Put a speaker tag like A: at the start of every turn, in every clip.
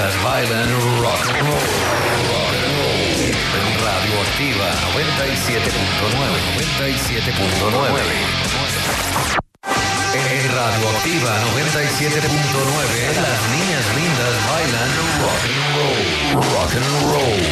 A: lindas bailan rock and roll. Rock and roll. En Radioactiva 97.9. En Radioactiva 97.9. Las niñas lindas bailan rock and roll. Rock and roll.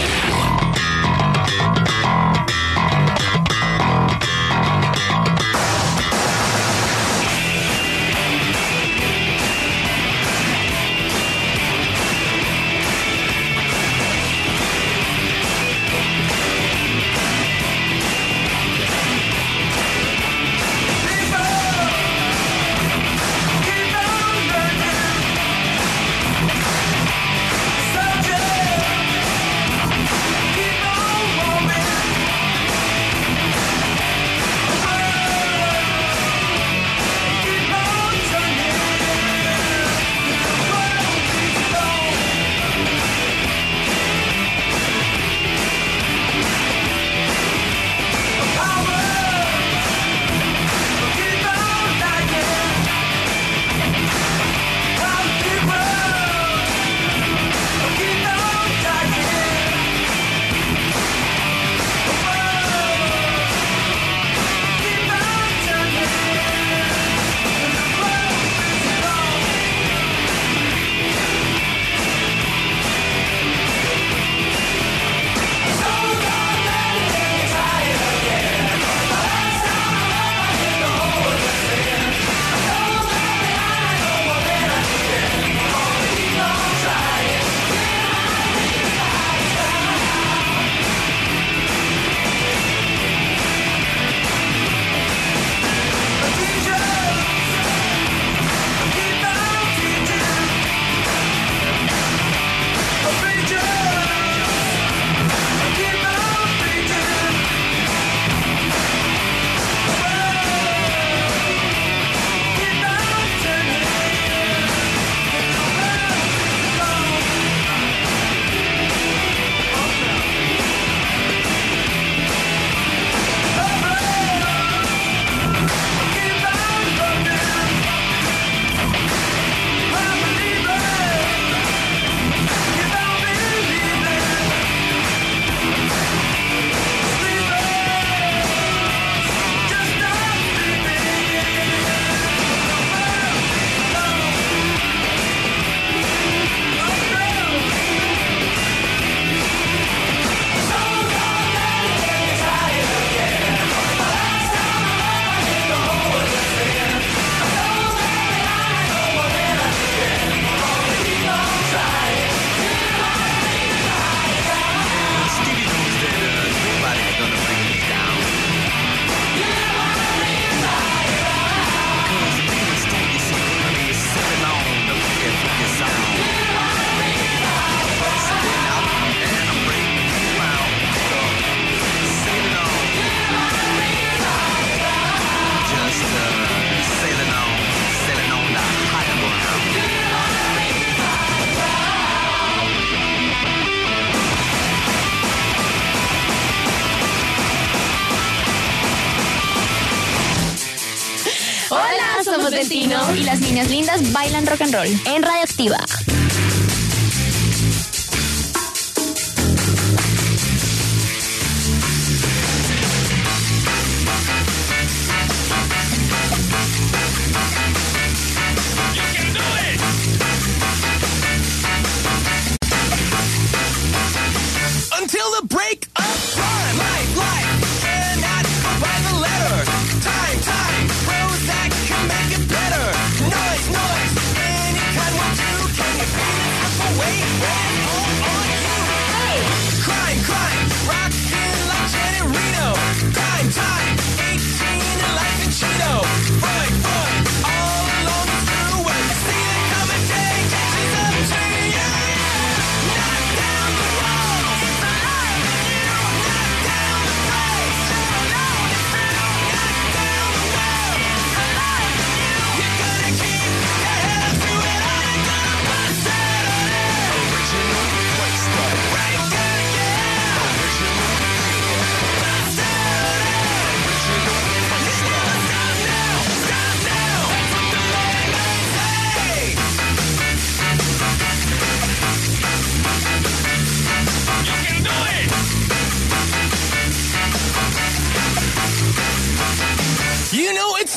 B: Somos del Tino y las niñas lindas bailan rock and roll en Radioactiva.
C: Until the break of time, life, cannot go by the letter. Time, Prozac can make it better. Noise, any kind will do. Can you feel it slip away? All on you. Hey! Crime, rockin' like Janet Reno. Time, 18 and life in Chino. Fun, all along the through. When you see it coming, take it. She's up to you. Knock down the walls.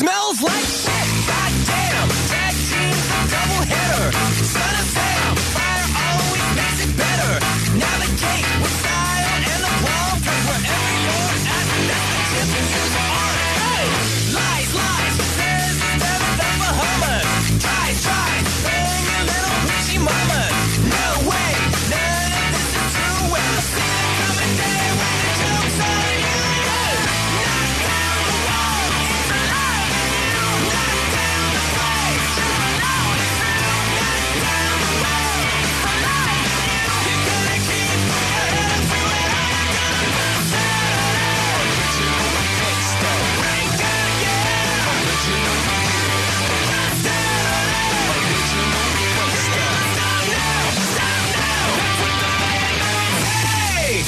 C: smells like shit. Goddamn, tag team's a double header. Son of Sam, fire always makes it better. Navigate with style and aplomb, 'cause wherever you're at, that's the tip you are. Hey, lies, lies, says it's never done for Hummer. Try, bang your little wishy mama. No way, none of this is true. Well, see the coming day when the joke's on you. Hey, knock down the wall, it's alive in you. Knock down the place, you know it's true. Knock down the wall, it's alive in you. You're gonna keep your head through it all. You're gonna settle down. Original gangsta. Break up, yeah. Original gangsta. Settle down. Original gangsta. Stop now. That's what the man knows.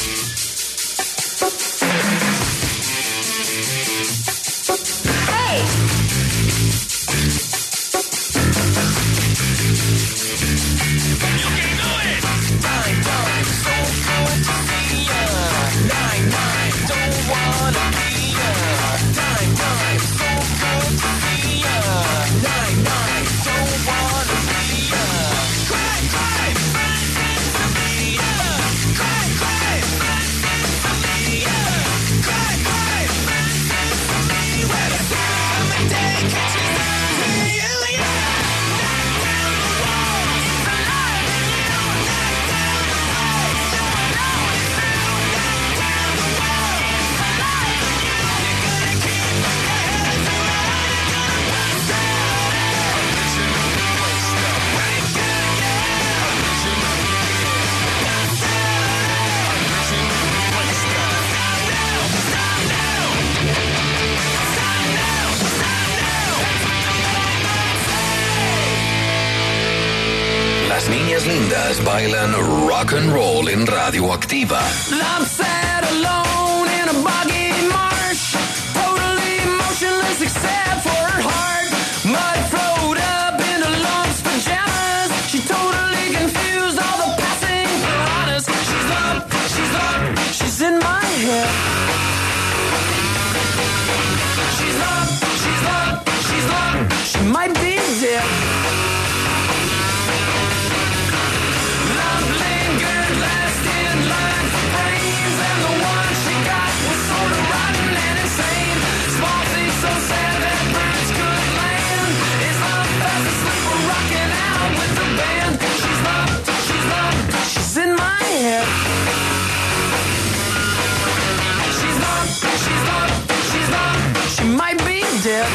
C: Hey. You can do it. 9-9, so good to see ya. 9-9, don't wanna be ya. 9-9, so good to see ya. 9-9, don't wanna be ya. Cry, friends to be ya. Cry, friends to be ya. Cry, friends to be where the summer day catches up to you, yeah. Knock down the walls, it's alive in you. Knock down the place, you know it's true. Knock down the walls, it's alive in you. You're gonna keep your head through it all. You're gonna settle down. Original gangsta. Break up, yeah. Original gangsta. Settle down. Original gangsta. Stop now.
A: Las niñas lindas bailan rock and roll en Radioactiva.
C: I'm sat alone in a boggy marsh, totally motionless except for her heart. Mud flowed up into Lump's pajamas. She totally confused all the passing piranhas. She's in my head. She's up, she might be dead. Love lingered last in line for brains, and the one she got was sort of rotten and insane. Small thing so sad that birds could land. Is love fast asleep or rocking out with the band? She's in my head. She's up, she might be dead.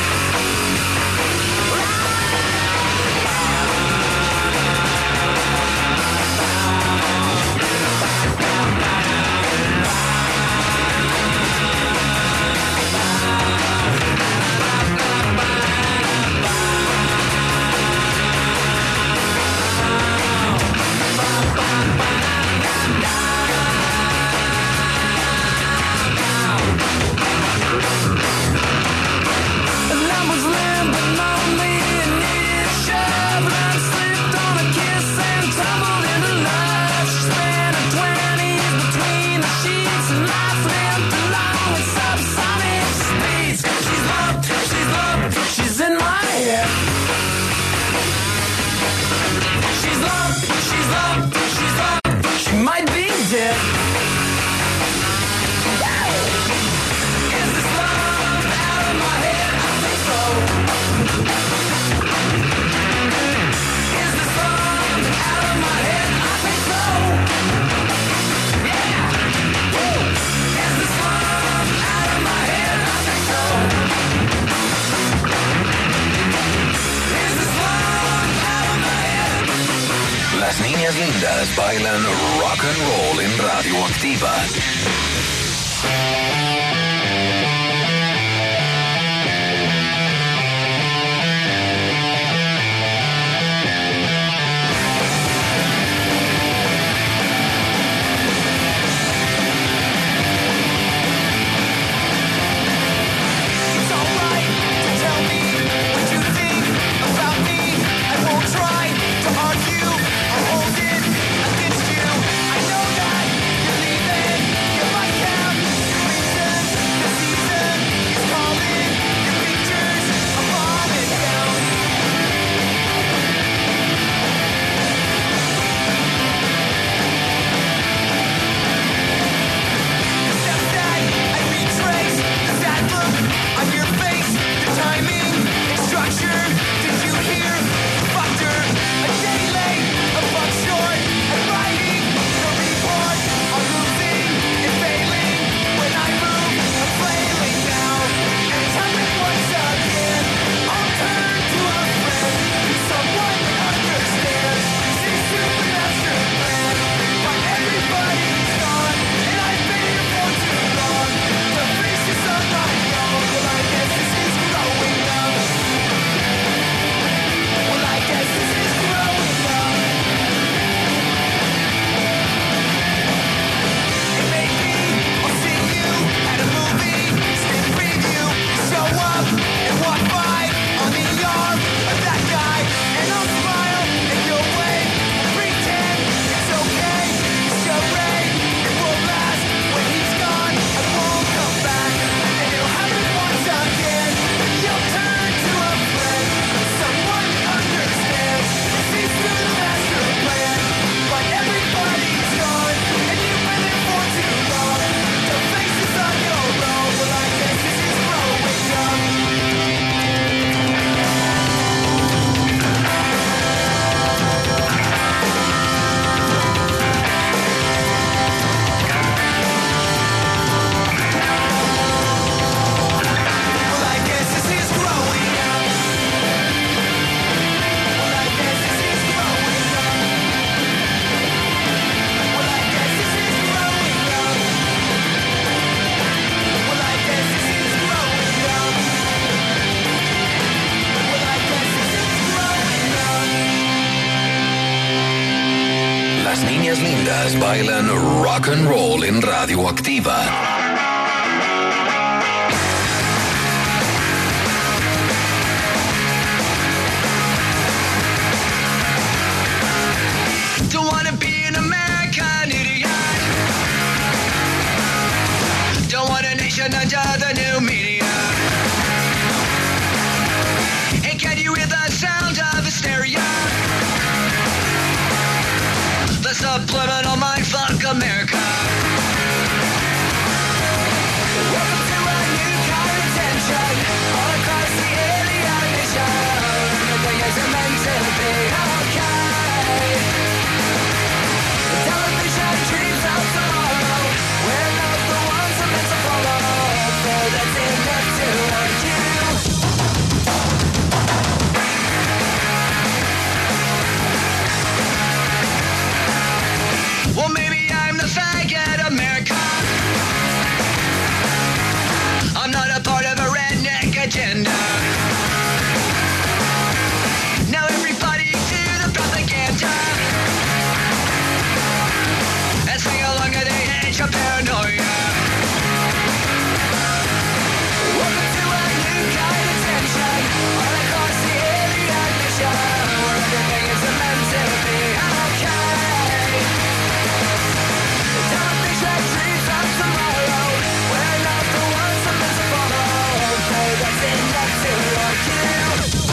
A: Las niñas lindas bailan rock and roll en Radioactiva.
C: I know that you're leaving. You might have
A: Las niñas lindas bailan rock and roll en Radioactiva.
C: Don't wanna be an American idiot. Don't want a nation under the new media. And can you hear the sound of hysteria? The subliminal mindfuck America. Welcome to a new kind of tension all across the alien nation. Everything isn't meant to be okay. Television dreams of tomorrow. We're not the ones I'm meant to follow. So that's enough to argue. Well, maybe I'm the faggot America. I'm not a part of a redneck agenda. Now everybody to the propaganda. And sing along at the edge of paranoia. Welcome to a new kind of tension all across the alien nation. Where everything is meant to be okay. Television dreams of tomorrow. We're not the ones I'm meant to follow. So that's enough to argue.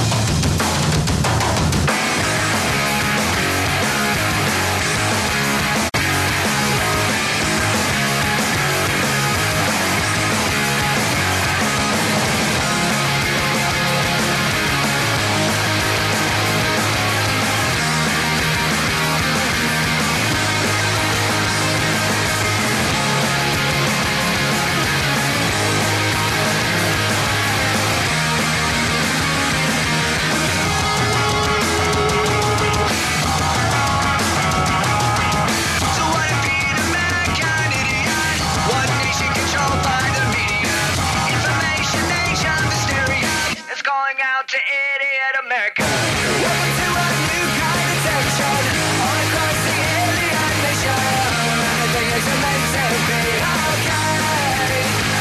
C: So what if being an American idiot? One nation controlled by the media. Information age of hysteria. It's going out to idiot America. Welcome to a new kind of tension all across the alien nation. Everything is meant to be okay.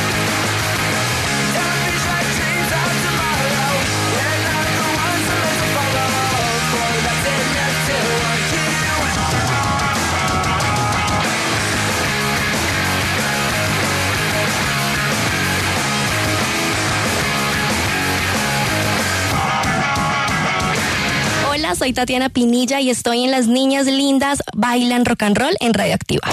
C: Television dreams of tomorrow. We're not the ones I'm meant to follow. Boy, that's enough to argue.
B: Hola, soy Tatiana Pinilla y estoy en Las Niñas Lindas Bailan Rock and Roll en Radioactiva.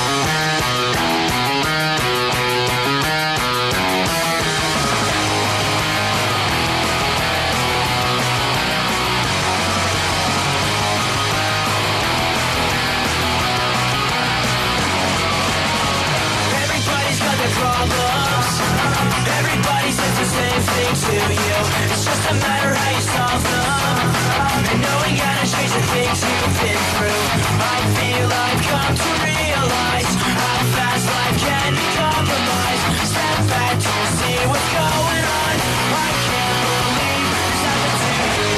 C: Everybody's got their problems. Everybody says the same thing to you. It's just a matter how you solve them. And knowing how to change the things you've been through, I feel I've come to realize how fast life can be compromised. Step back to see what's going on. I can't believe this happened to you.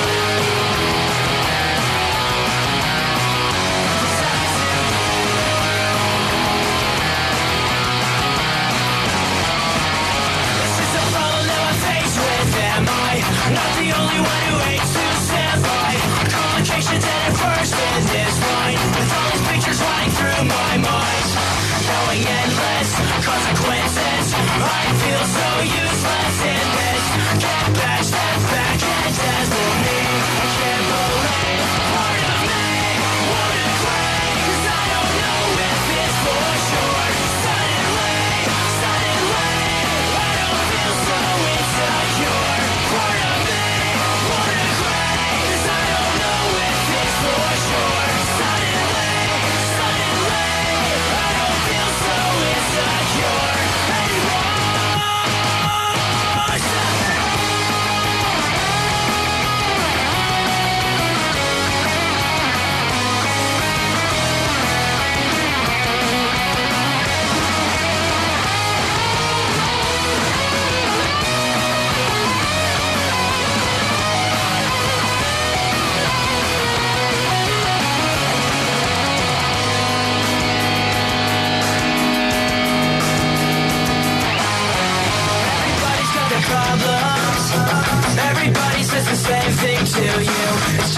C: This happened to you. This is a problem that I face with. Am I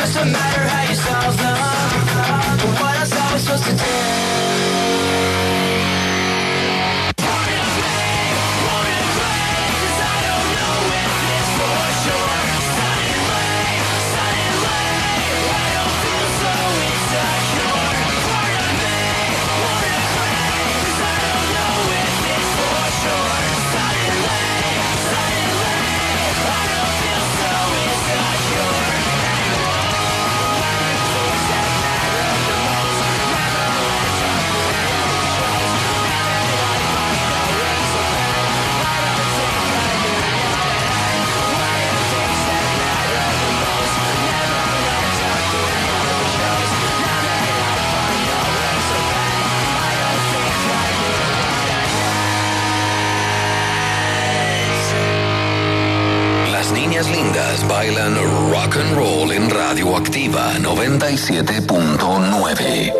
C: just a matter how you solve them. But what else are we supposed to do?
A: Las niñas lindas bailan rock and roll en Radioactiva 97.9.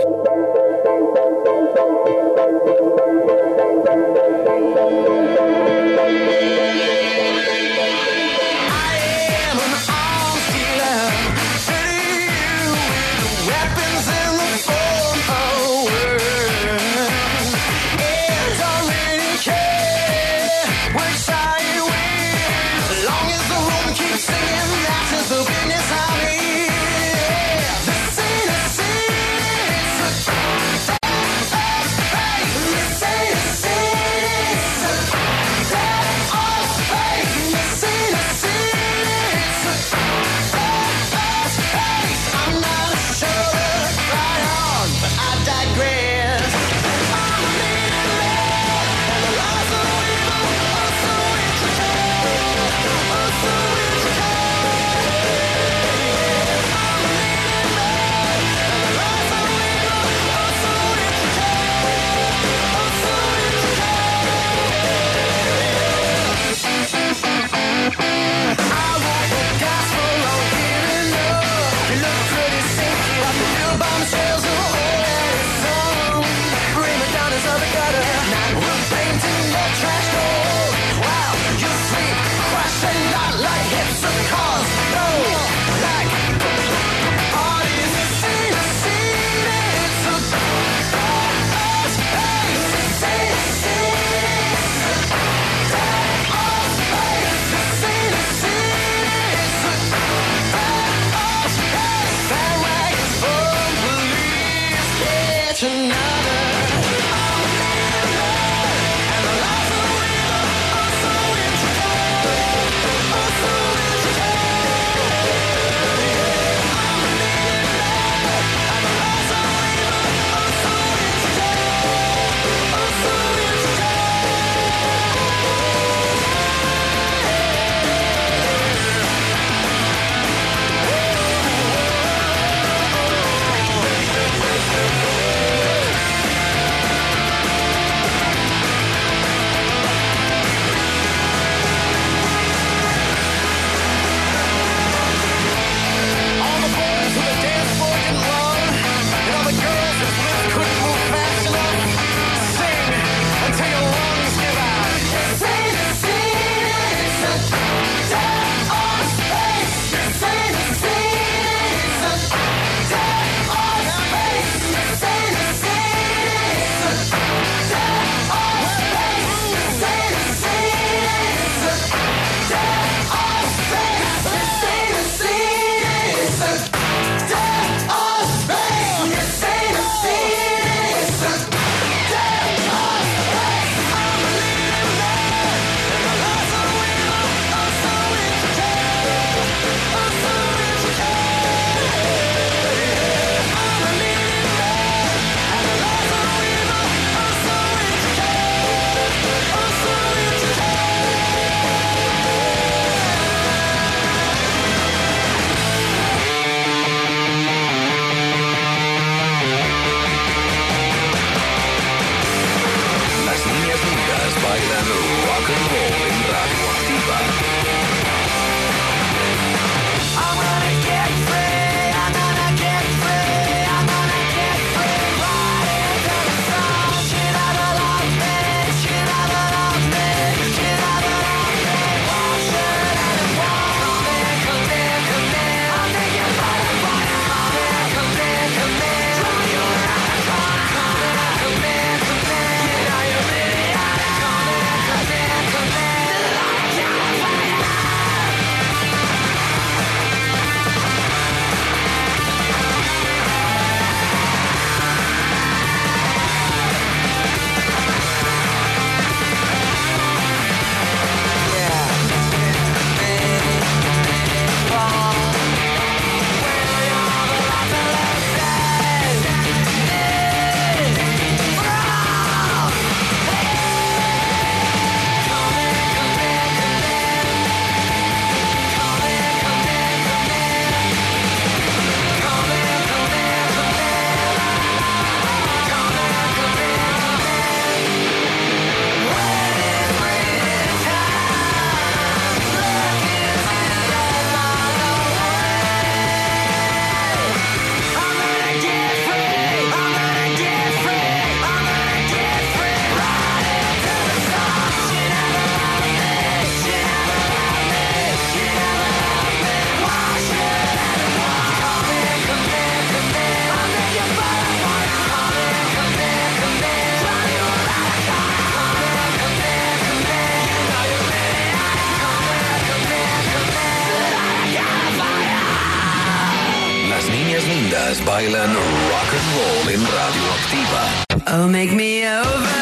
C: Oh, make me over.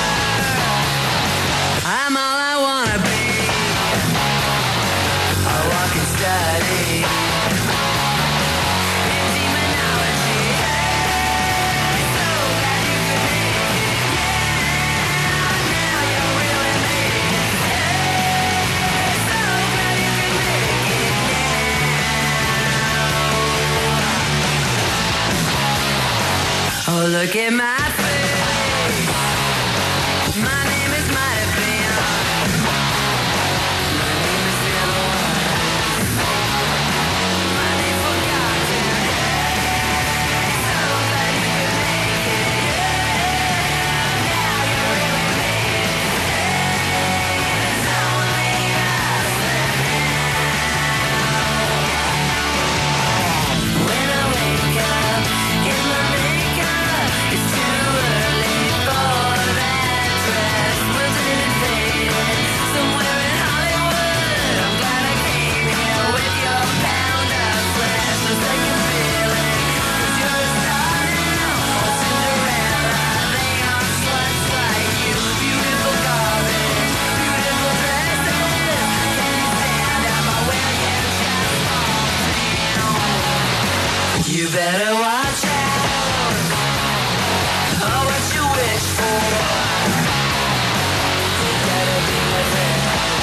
C: I'm all I wanna be. I walk and study in demonology. Hey, so glad you could make it. Yeah, now you really made it. Hey, so glad you could make it now. Oh, look at my face. My name is Might Have Been. My name is Never Was. My name Forgotten. So glad you could make it. Now you really made it. There's only us and now. When I wake up, get my makeup. It's too early for that dress. Wilted and faded, somewhere in Hollywood. I'm glad I came here with your pound of flesh. No second feeling, 'cause you're a star now. Oh, Cinderella, they are sluts like you. Beautiful garbage, beautiful dresses. Can you stand up? I wear you just fall down. You better watch out. Oh, what you wish for. You better be with it.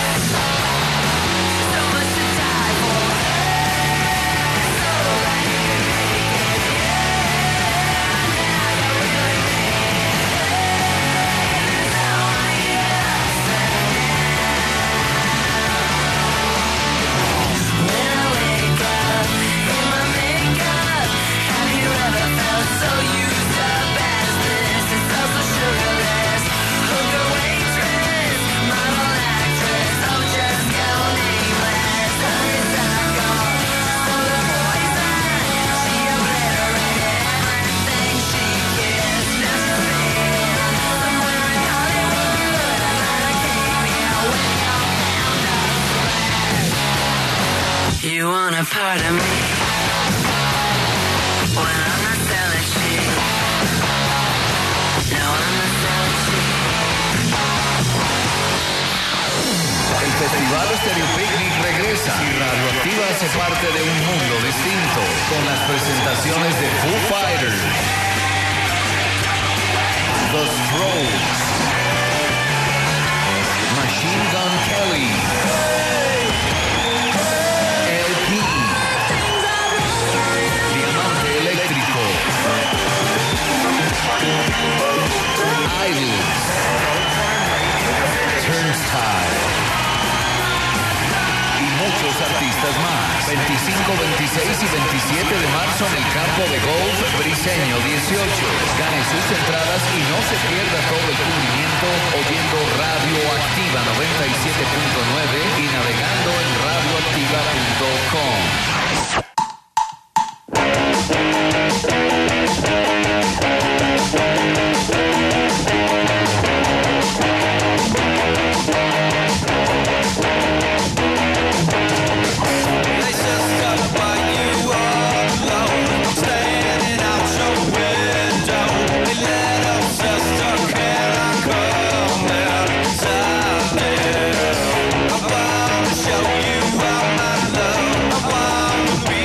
C: So much to die for. So glad you could make it. Yeah, now you really made it. There's only us and now. When I wake up, in my makeup, have you ever felt so used up as this? It's also sugarless. Hooker, waitress, model, actress. Oh, just go nameless. Honeysuckle, full of poison. She obliterated everything she kissed. Now she's fading somewhere in Hollywood. I'm glad I came here with your pound of flesh. You want a part of me? When I'm not selling cheap. No, I'm not selling cheap.
A: El Festival Stereo Picnic regresa y Radioactiva hace parte de un mundo distinto con las presentaciones de Foo Fighters, The Strokes, Machine Gun Kelly, LP, Diamante Eléctrico, Idols, Turnstile y muchos artistas más. 25, 26 y 27 de marzo en el campo de golf Briseño 18. Gane sus entradas y no se pierda todo el cubrimiento oyendo Radioactiva 97.9 y navegando en radioactiva.com.
C: They just talk about you all alone. I'm standing out your window. They let up sister, can I come inside there? I wanna show you all my love. I wanna be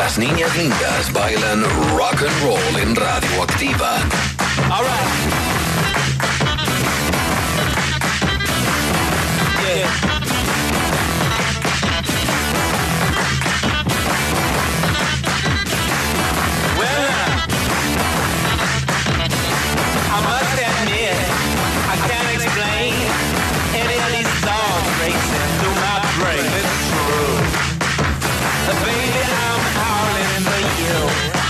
A: Las niñas lindas bailan rock and roll en Radioactiva.
C: All right. Yeah. Well, I must admit, I can't explain any of these thoughts racing through my brain. It's true. Baby, I'm howling for you.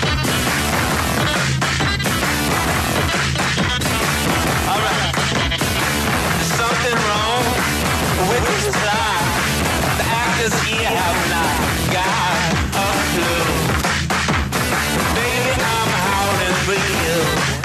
C: Alright. There's something wrong with this plot. The actors here have not got a clue. Baby, I'm howling for you.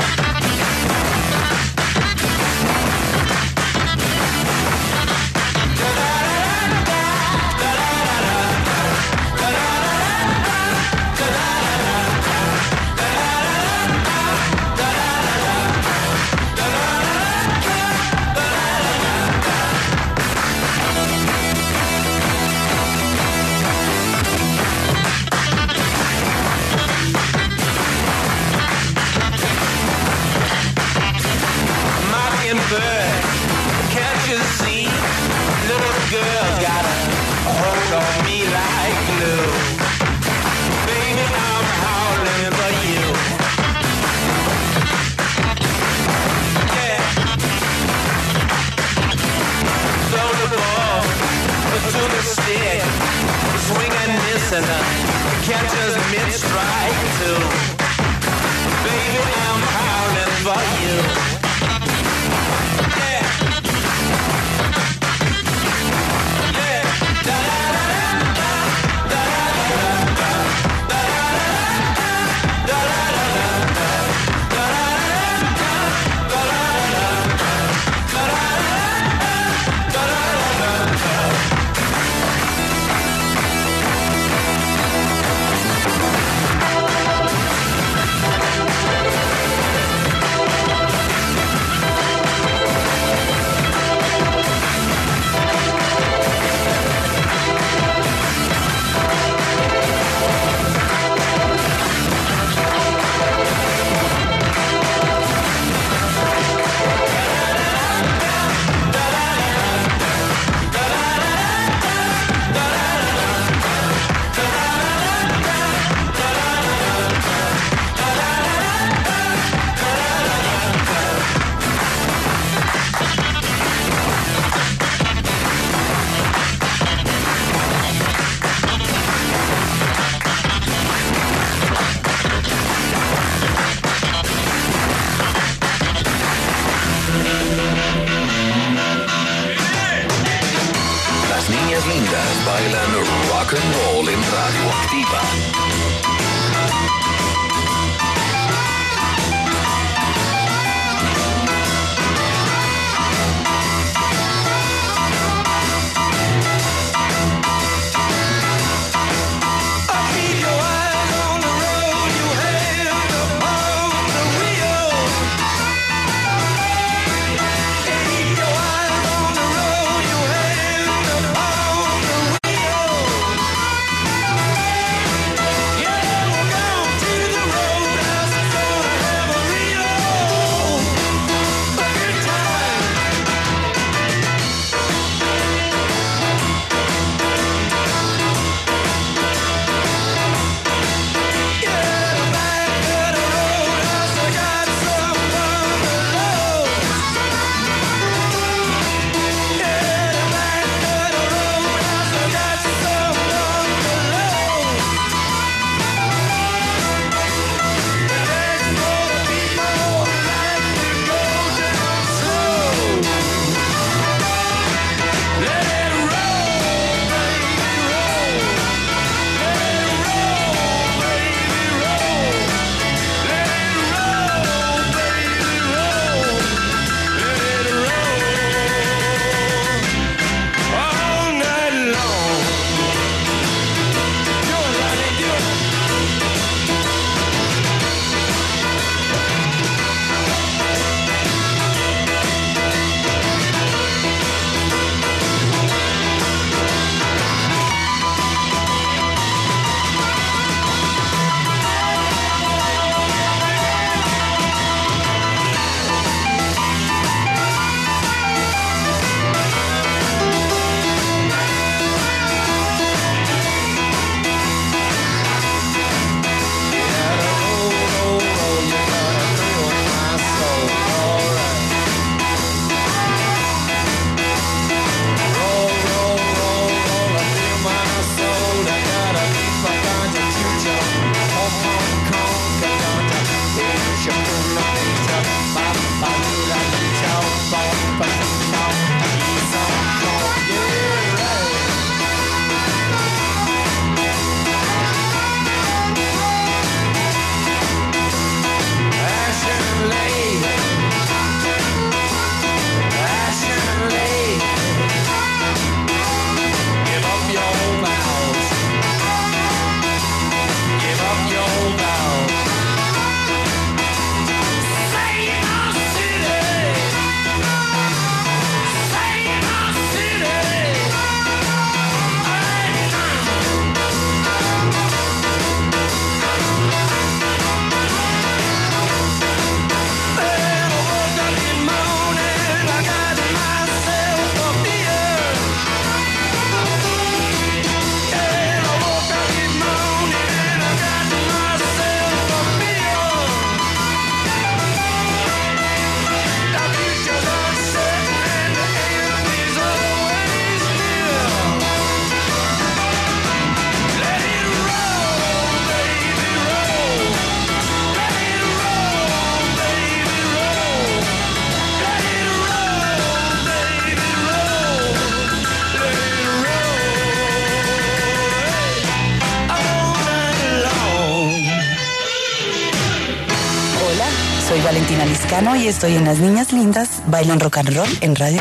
C: Bird, can't you see? Little girl got a hold on me like glue. Baby, I'm howling for you. Yeah. So the ball to the stick, swing and miss and catcher's mid-strike too. Baby, I'm howling for you.
A: Bailan rock and roll en Radioactiva.
C: Yeah!
D: Valentina Liscano y estoy en Las Niñas Lindas Bailan Rock and Roll en Radio.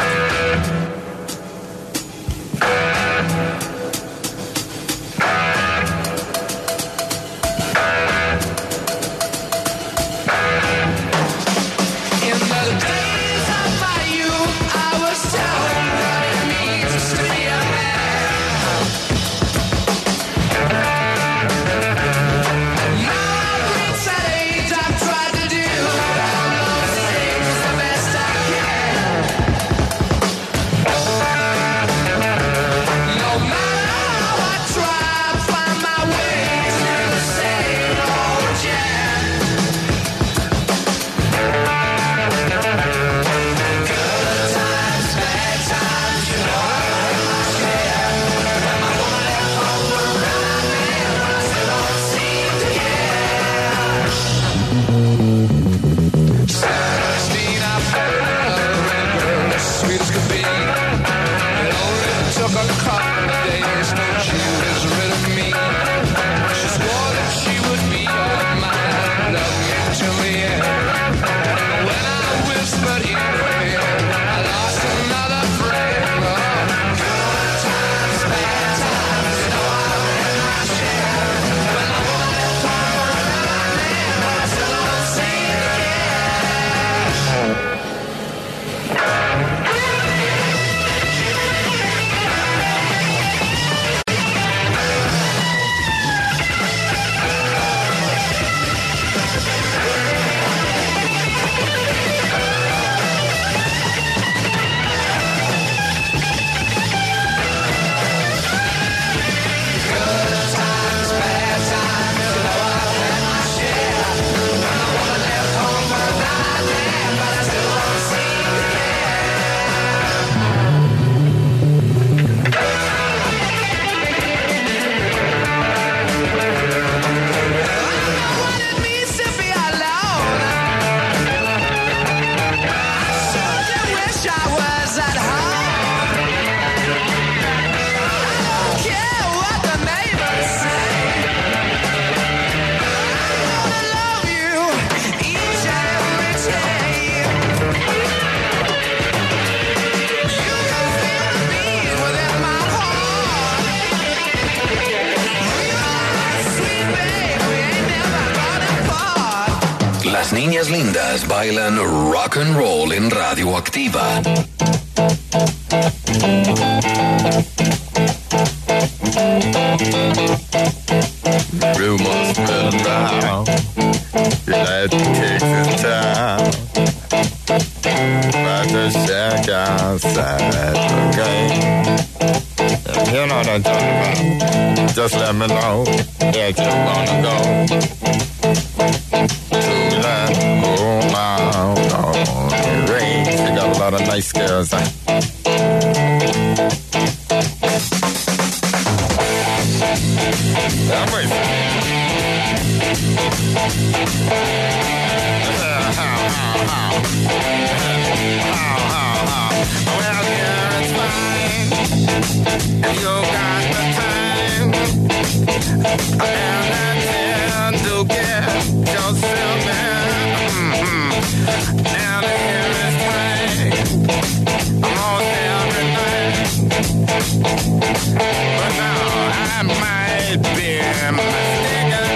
A: Las niñas lindas bailan rock and roll en Radioactiva.
E: Rumors spread around. United States in town. About to shack outside, okay? You know what I'm talking about. Just let me know if you wanna go to that home out on the range. You got a lot of nice girls. I'm waiting. Well, yeah, it's fine. If you got the time, and I tend to get yourself in. Down here is fine. I'm all every night. But now I might be mistaken.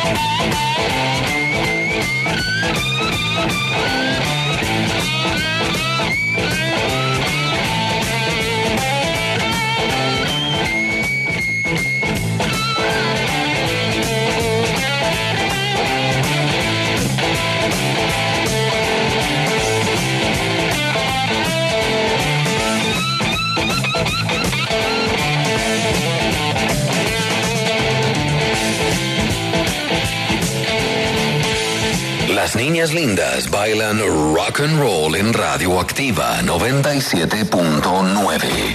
A: Las niñas lindas bailan rock and roll en Radioactiva 97.9.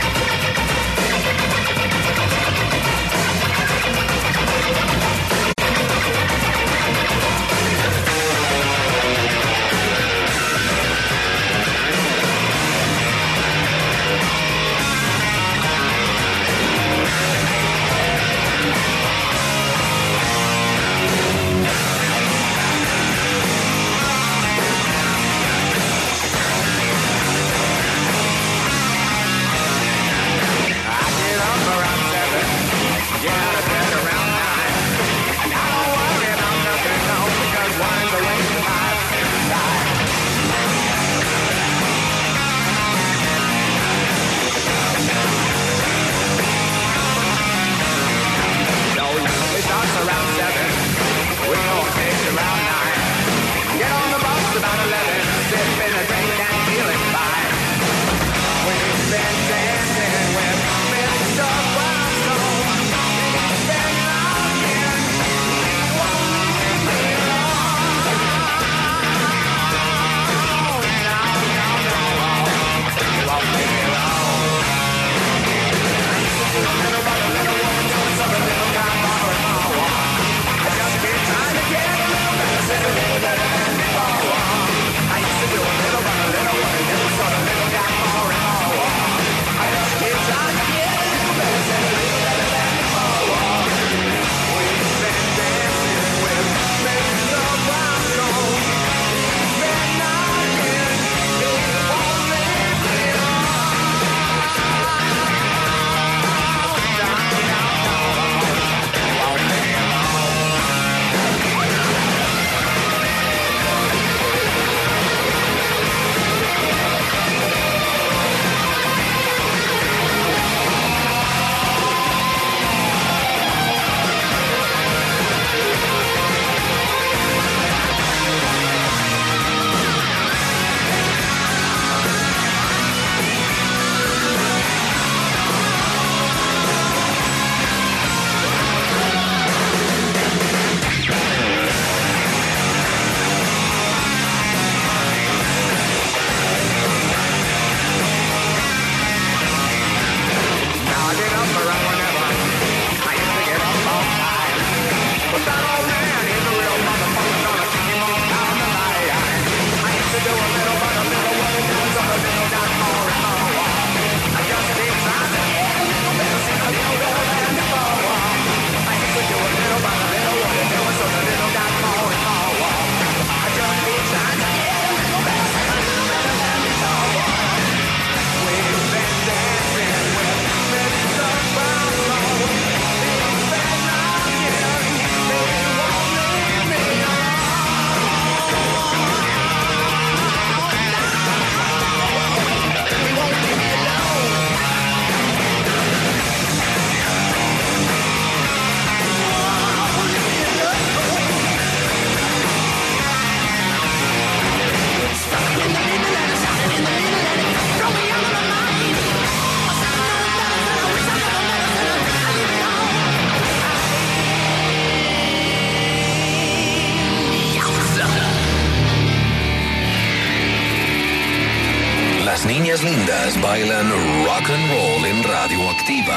A: Las niñas lindas bailan rock and roll en Radioactiva.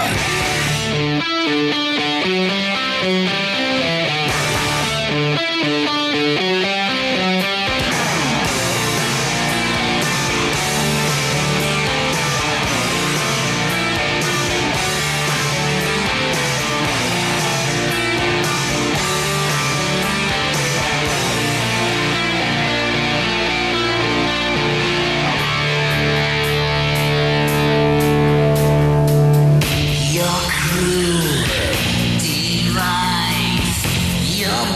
F: Your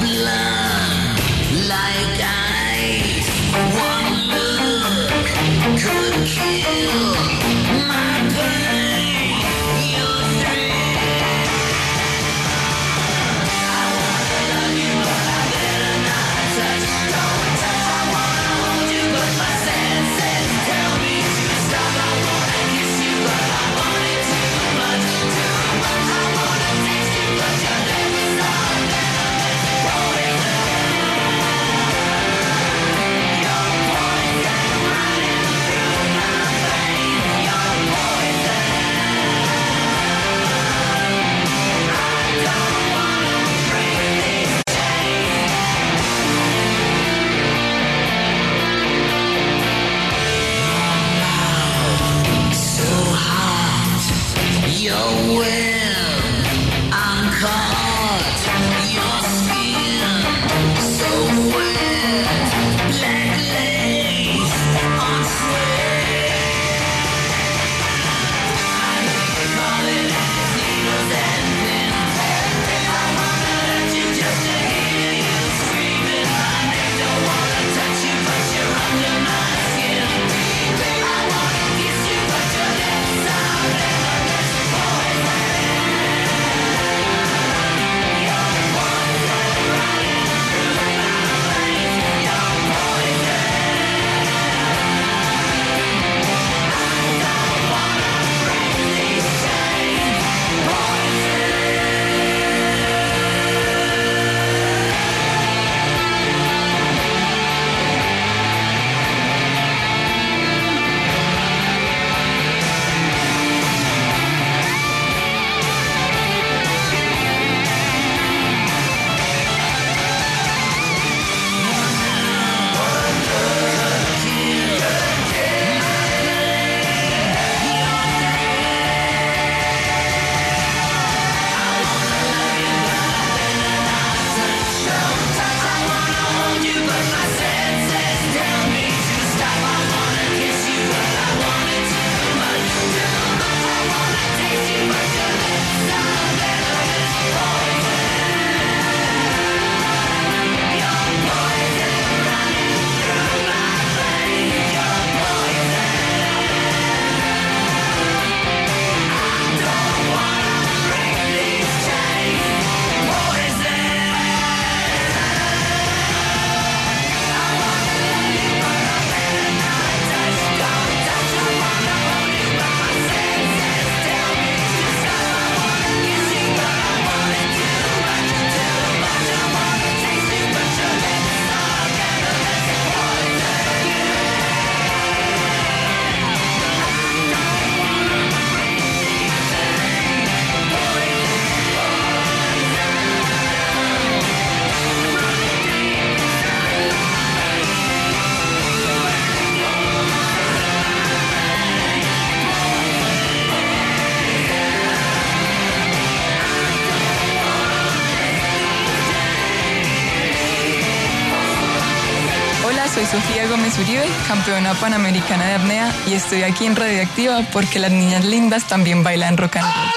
F: soy Sofía Gómez Uribe, campeona panamericana de apnea y estoy aquí en Radioactiva porque las niñas lindas también bailan rock and roll.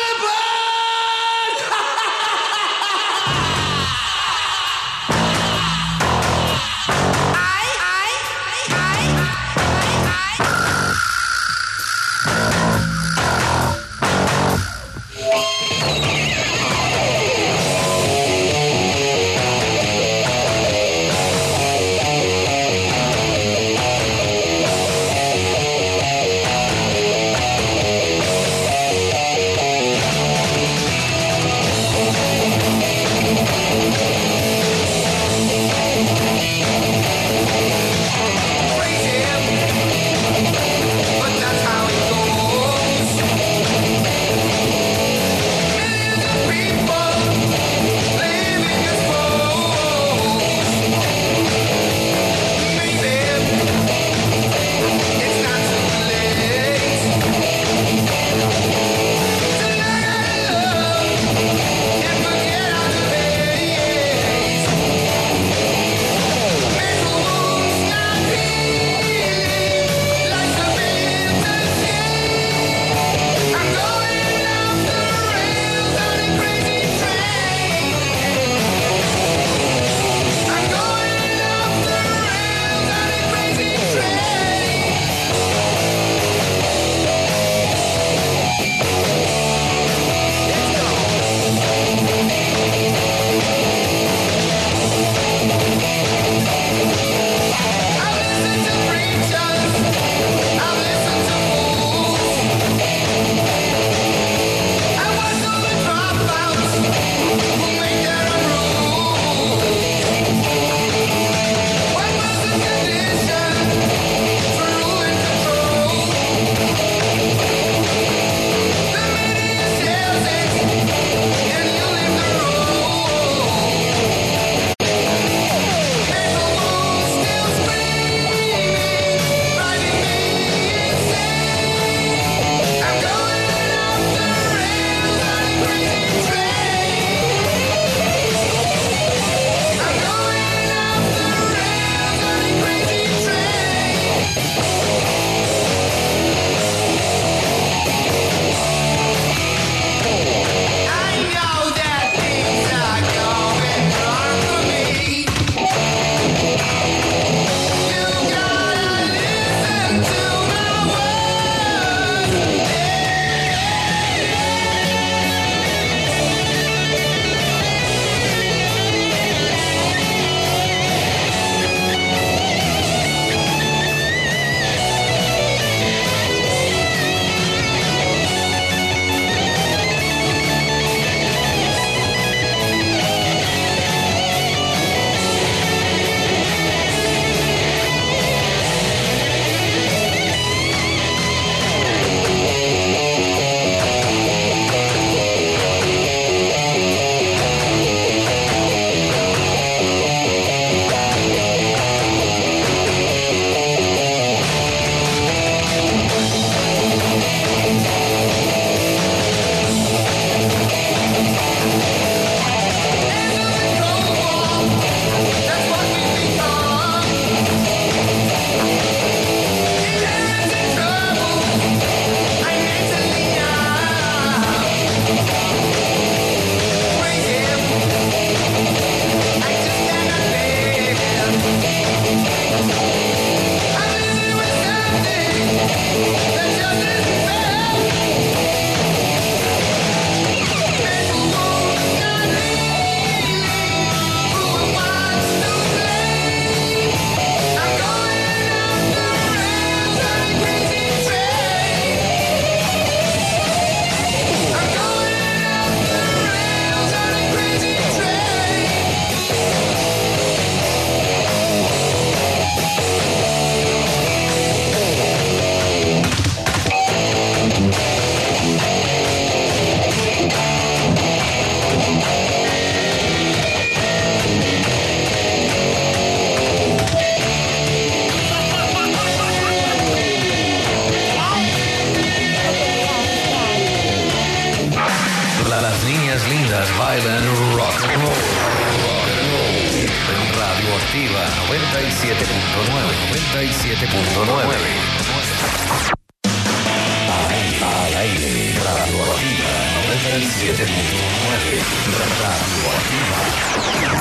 A: 97.9. 97.9. Al aire, Radioactiva 97.9. Radioactiva.